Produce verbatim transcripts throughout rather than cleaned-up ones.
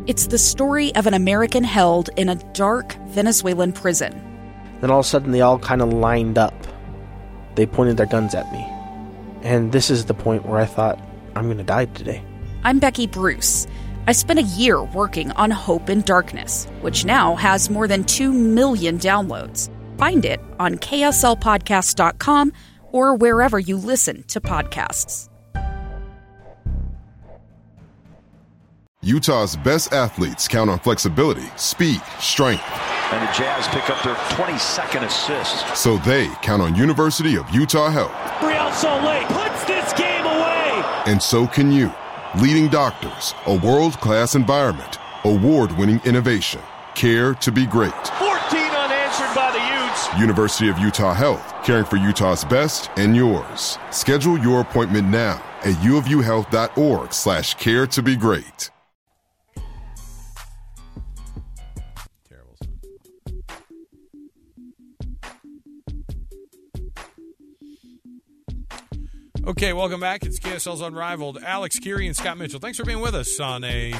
It's the story of an American held in a dark Venezuelan prison. Then all of a sudden they all kind of lined up. They pointed their guns at me. And this is the point where I thought, I'm going to die today. I'm Becky Bruce. I spent a year working on Hope in Darkness, which now has more than two million downloads. Find it on K S L podcast dot com or wherever you listen to podcasts. Utah's best athletes count on flexibility, speed, strength. And the Jazz pick up their twenty-second assist. So they count on University of Utah Health. Real Salt Lake puts this game away. And so can you. Leading doctors, a world-class environment, award-winning innovation, care to be great. fourteen unanswered by the Utes. University of Utah Health, caring for Utah's best and yours. Schedule your appointment now at uofuhealth.org slash care to be great. Okay, welcome back. It's K S L's Unrivaled. Alex Keary and Scott Mitchell. Thanks for being with us on a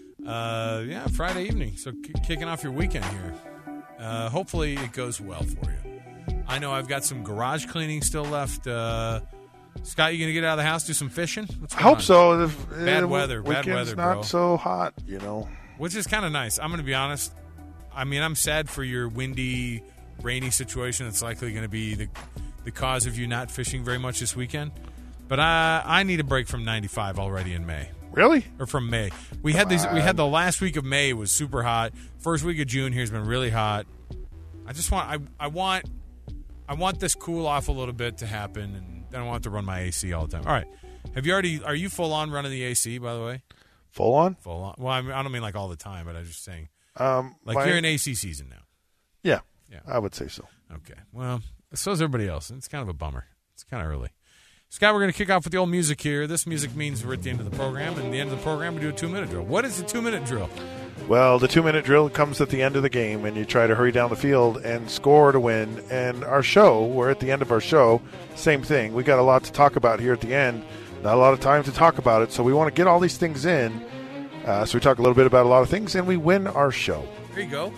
uh, yeah Friday evening. So k- kicking off your weekend here. Uh, hopefully it goes well for you. I know I've got some garage cleaning still left. Uh, Scott, you going to get out of the house, do some fishing? What's I hope on? so. If, bad uh, weather. Bad weekend's weather, not bro. so hot, you know. Which is kind of nice. I'm going to be honest. I mean, I'm sad for your windy, rainy situation. It's likely going to be the the cause of you not fishing very much this weekend. But I I need a break from ninety-five already in May. Really? Or from May. We had these. We had the last week of May was super hot. First week of June here's been really hot. I just want I I want I want this cool off a little bit to happen, and I don't want to run my A C all the time. All right. Have you already? Are you full on running the A C? By the way. Full on? Full on. Well, I, mean, I don't mean like all the time, but I was just saying. Um, like my, you're in A C season now. Yeah. Yeah. I would say so. Okay. Well, so is everybody else. It's kind of a bummer. It's kind of early. Scott, we're going to kick off with the old music here. This music means we're at the end of the program, and at the end of the program, we do a two-minute drill. What is the two-minute drill? Well, the two-minute drill comes at the end of the game, and you try to hurry down the field and score to win. And our show, we're at the end of our show, same thing. We got a lot to talk about here at the end. Not a lot of time to talk about it, so we want to get all these things in. Uh, so we talk a little bit about a lot of things, and we win our show. There you go.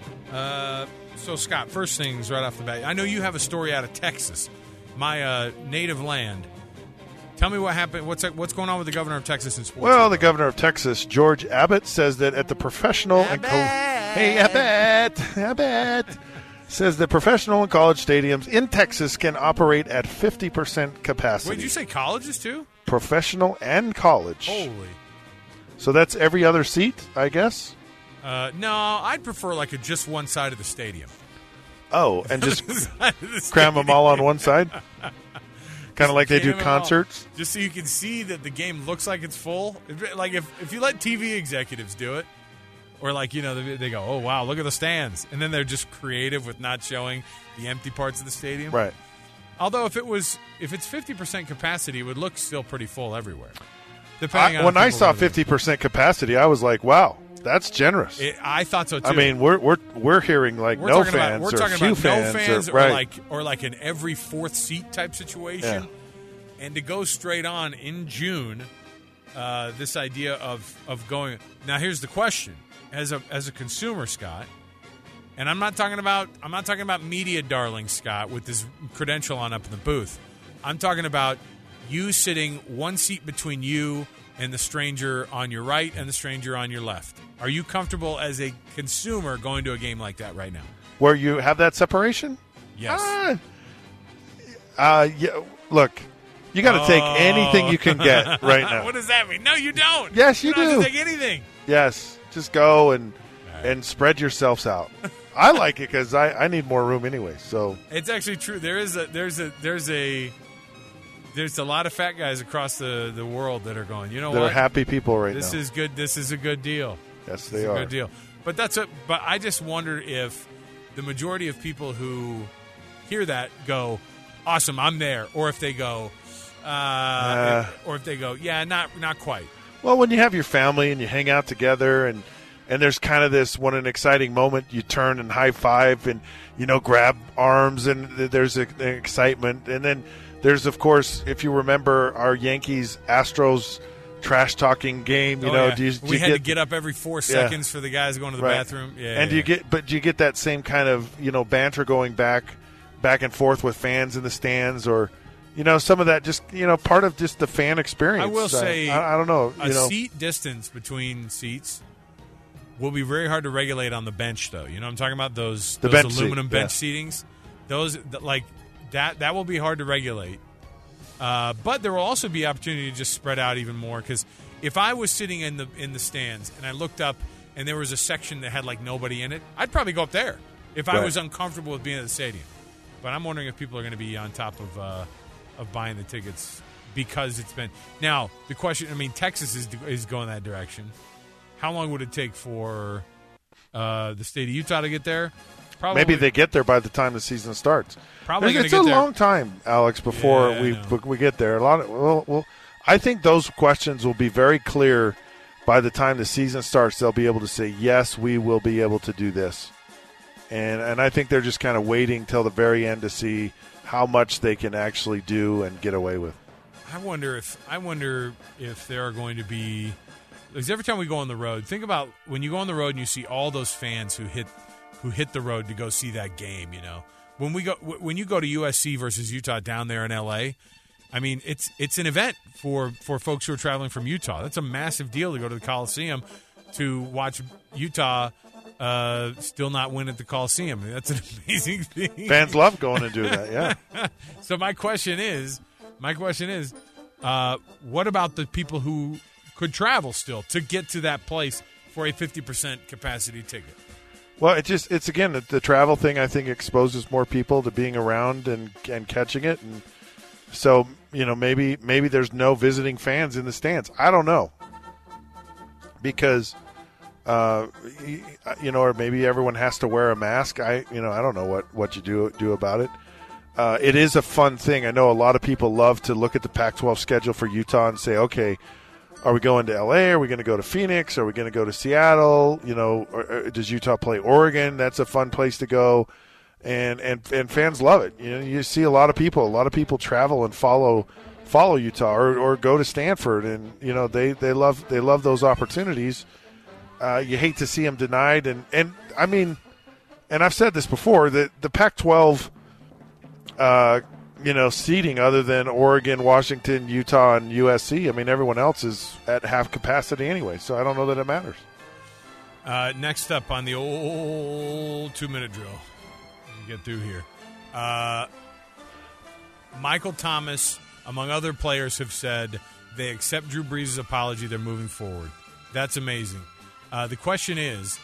Uh, so, Scott, first things right off the bat. I know you have a story out of Texas, my uh, native land. Tell me what happened. What's what's going on with the governor of Texas in sports? Well, the governor of Texas, George Abbott, says that at the professional Abbott. and co- hey Abbott, Abbott says that professional and college stadiums in Texas can operate at fifty percent capacity. Wait, did you say colleges too? Professional and college. Holy. So that's every other seat, I guess. Uh, no, I'd prefer like a just one side of the stadium. Oh, and just cram them all on one side? Kind of like they do concerts? Just so you can see that the game looks like it's full. Like if, if you let T V executives do it, or like, you know, they, they go, oh, wow, look at the stands. And then they're just creative with not showing the empty parts of the stadium. Right. Although if it was, if it's fifty percent capacity, it would look still pretty full everywhere. Depending I, on when I saw fifty percent capacity, I was like, wow, that's generous. It, I thought so too. I mean, we're we're we're hearing like we're no talking fans about, we're or talking few about fans, no fans or, or, right. like or like an every fourth seat type situation. Yeah. And to go straight on in June, uh, this idea of of going now. Here's the question: as a as a consumer, Scott, and I'm not talking about I'm not talking about media darling Scott with his credential on up in the booth. I'm talking about you sitting one seat between you and the stranger on your right and the stranger on your left. Are you comfortable as a consumer going to a game like that right now? Where you have that separation? Yes. Uh, uh, yeah, look, you got to oh. take anything you can get right now. What does that mean? No, you don't. Yes, you, you don't do. have to take anything. Yes, just go and right. and spread yourselves out. I like it because I, I need more room anyway. So it's actually true. There is a there's a there's a there's a lot of fat guys across the, the world that are going. You know that what? are happy people right this now. This is good. This is a good deal. Yes, they this is are. a good deal. But that's a. But I just wonder if the majority of people who hear that go, "Awesome, I'm there," or if they go, uh, uh, or if they go, "Yeah, not not quite." Well, when you have your family and you hang out together and. And there's kind of this, when an exciting moment, you turn and high five and, you know, grab arms and there's a, an excitement. And then there's, of course, if you remember our Yankees-Astros trash talking game. You oh, know, yeah. do you, do we you had get, to get up every four seconds yeah. for the guys going to the right. bathroom. Yeah, and yeah, do you yeah. get, but do you get that same kind of you know banter going back, back and forth with fans in the stands, or you know some of that just you know part of just the fan experience? I will say, I, I don't know. A you know. seat distance between seats will be very hard to regulate on the bench, though. You know what I'm talking about? Those, the those bench aluminum seat, bench yeah. seatings. Those like that that will be hard to regulate. Uh, but there will also be opportunity to just spread out even more, because if I was sitting in the in the stands and I looked up and there was a section that had like nobody in it, I'd probably go up there if I right. was uncomfortable with being at the stadium. But I'm wondering if people are going to be on top of uh, of buying the tickets because it's been now the question. I mean, Texas is is going that direction. How long would it take for uh, the state of Utah to get there? Probably, Maybe they get there by the time the season starts. Probably it's, it's get a there. long time, Alex, before yeah, we we get there. A lot of well, well, I think those questions will be very clear by the time the season starts. They'll be able to say yes, we will be able to do this, and and I think they're just kind of waiting till the very end to see how much they can actually do and get away with. I wonder if I wonder if there are going to be, because every time we go on the road, think about when you go on the road and you see all those fans who hit. who hit the road to go see that game, you know. When we go when you go to U S C versus Utah down there in L A, I mean, it's it's an event for, for folks who are traveling from Utah. That's a massive deal to go to the Coliseum to watch Utah uh, still not win at the Coliseum. I mean, that's an amazing thing. Fans love going to do that, yeah. So my question is, my question is, uh, what about the people who could travel still to get to that place for a fifty percent capacity ticket? Well, it just it's again the, the travel thing. I think exposes more people to being around and and catching it, and so you know maybe maybe there's no visiting fans in the stands. I don't know because uh, you know, or maybe everyone has to wear a mask. I you know I don't know what, what you do do about it. Uh, it is a fun thing. I know a lot of people love to look at the Pac twelve schedule for Utah and say, okay, are we going to L A? Are we going to go to Phoenix? Are we going to go to Seattle? You know, or, or does Utah play Oregon? That's a fun place to go, and and and fans love it. You know, you see a lot of people. A lot of people travel and follow follow Utah or, or go to Stanford, and you know they, they love they love those opportunities. Uh, you hate to see them denied, and and I mean, and I've said this before that the Pac twelve. Uh, you know, seating other than Oregon, Washington, Utah, and U S C. I mean, everyone else is at half capacity anyway, so I don't know that it matters. Uh, next up on the old two-minute drill, we get through here. Uh, Michael Thomas, among other players, have said they accept Drew Brees' apology. They're moving forward. That's amazing. Uh, the question is,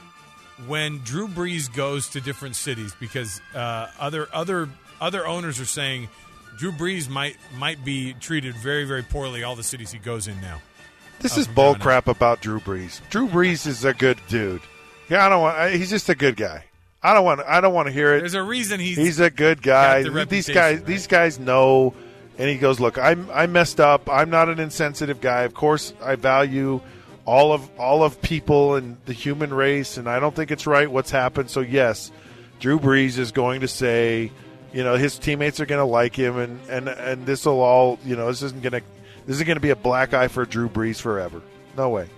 when Drew Brees goes to different cities, because uh, other other other owners are saying Drew Brees might might be treated very, very poorly all the cities he goes in now. This uh, is bull crap crap about Drew Brees. Drew Brees is a good dude. Yeah, I don't want. I, he's just a good guy. I don't want. I don't want to hear it. There's a reason he's. He's a good guy. The these guys. right? These guys know. And he goes, look, I I messed up. I'm not an insensitive guy. Of course, I value all of all of people and the human race, and I don't think it's right what's happened. So yes, Drew Brees is going to say, you know, his teammates are going to like him, and and and this will all, you know, this isn't going to this isn't going to be a black eye for Drew Brees forever. No way.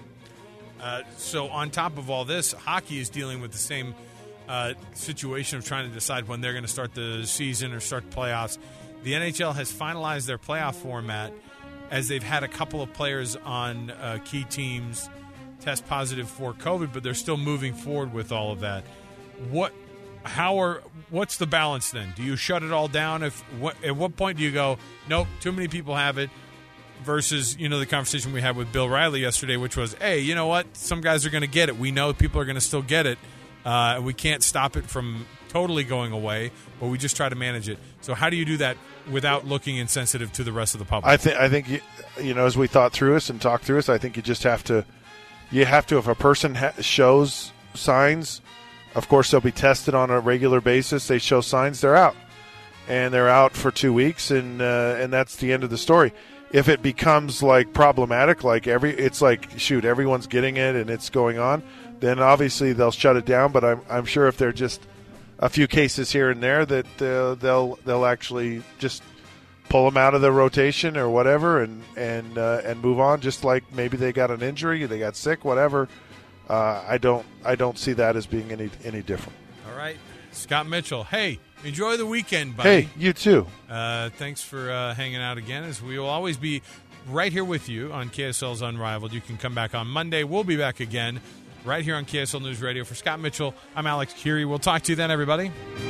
Uh, so on top of all this, hockey is dealing with the same uh, situation of trying to decide when they're going to start the season or start the playoffs. The N H L has finalized their playoff format as they've had a couple of players on uh, key teams test positive for COVID, but they're still moving forward with all of that. What, how are, what's the balance then? Do you shut it all down? If what, at what point do you go, nope, too many people have it? Versus, you know, the conversation we had with Bill Riley yesterday, which was, hey, you know what? Some guys are going to get it. We know people are going to still get it. Uh, we can't stop it from totally going away, but we just try to manage it. So how do you do that without looking insensitive to the rest of the public? I think I think you, you know, as we thought through this and talked through this, I think you just have to you have to if a person ha- shows signs, of course they'll be tested on a regular basis. They show signs, they're out, and they're out for two weeks, and uh, and that's the end of the story. If it becomes like problematic, like every it's like shoot, everyone's getting it and it's going on, then obviously they'll shut it down. But I'm I'm sure if they're just a few cases here and there, that uh, they'll they'll actually just pull them out of the rotation or whatever, and and uh, and move on. Just like maybe they got an injury, they got sick, whatever. Uh, I don't I don't see that as being any any different. All right, Scott Mitchell. Hey, enjoy the weekend, buddy. Hey, you too. Uh, thanks for uh, hanging out again. As we will always be right here with you on K S L's Unrivaled. You can come back on Monday. We'll be back again right here on K S L News Radio. For Scott Mitchell, I'm Alex Curie. We'll talk to you then, everybody.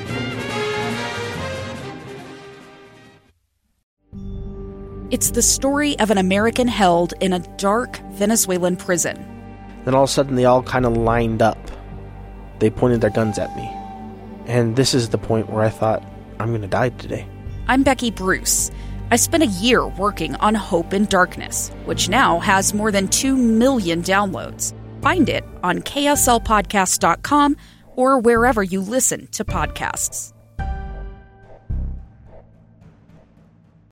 It's the story of an American held in a dark Venezuelan prison. Then all of a sudden, they all kind of lined up. They pointed their guns at me. And this is the point where I thought, I'm going to die today. I'm Becky Bruce. I spent a year working on Hope in Darkness, which now has more than two million downloads. Find it on K S L podcast dot com or wherever you listen to podcasts.